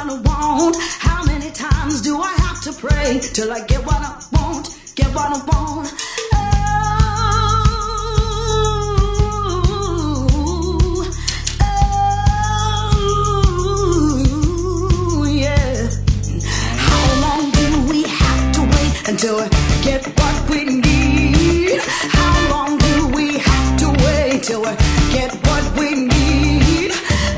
what I want? How many times do I have to pray till I get what I want? Get what I want. Until we get what we need. How long do we have to wait till we get what we need?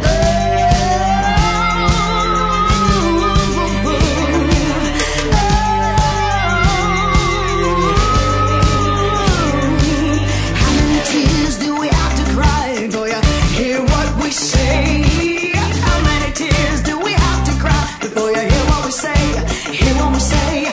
How many tears do we have to cry before you hear what we say? How many tears do we have to cry before you hear what we say? Hear what we say?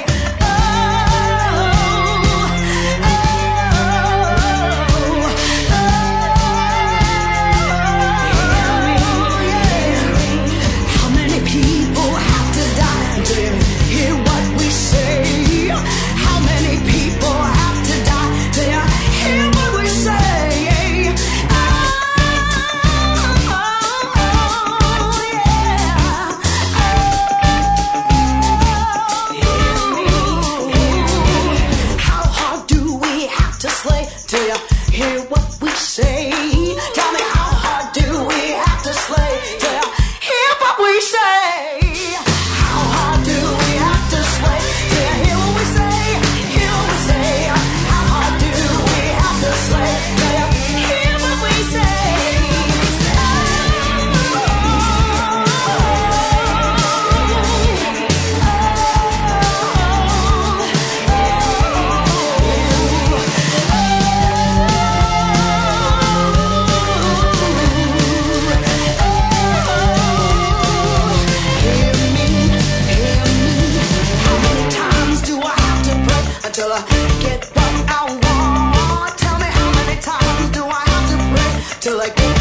Till you hear what we say. Tell me, how hard do we have to slay till you hear what we say? How hard do we have to slay till you hear what we say? Hear what we say. How hard do we have to slay till you hear what we say? Till I get what I want. Tell me, how many times do I have to pray till I get